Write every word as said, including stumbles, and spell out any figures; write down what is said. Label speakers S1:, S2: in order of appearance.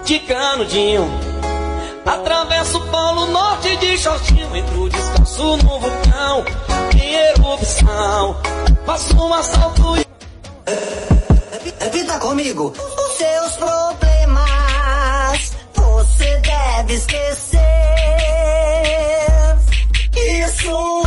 S1: de canudinho. Atravesso o polo norte de shortinho, entro descalço no vulcão em erupção. Faço um assalto e...
S2: Repita comigo. Os seus problemas você deve esquecer. Isso